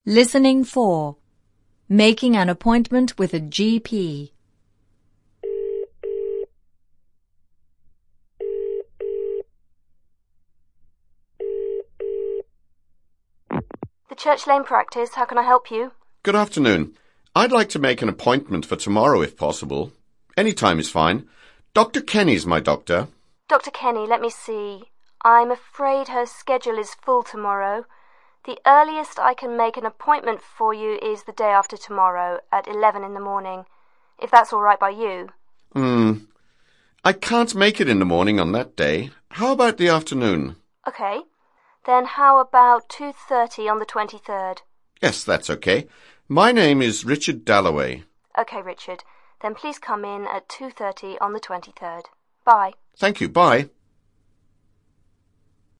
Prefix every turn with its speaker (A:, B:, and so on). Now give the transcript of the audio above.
A: Listening 4. Making an appointment with a GP.
B: The Church Lane practice, how can I help you?
C: Good afternoon. I'd like to make an appointment for tomorrow if possible. Any time is fine. Dr. Kenny's my doctor.
B: Dr. Kenny, let me see. I'm afraid her schedule is full tomorrow. The earliest I can make an appointment for you is the day after tomorrow at 11 in the morning, if that's all right by you.
C: I can't make it in the morning on that day. How about the afternoon?
B: Okay. Then how about 2:30 on the 23rd?
C: Yes, that's okay. My name is Richard Dalloway.
B: Okay, Richard. Then please come in at 2:30 on the 23rd. Bye.
C: Thank you. Bye.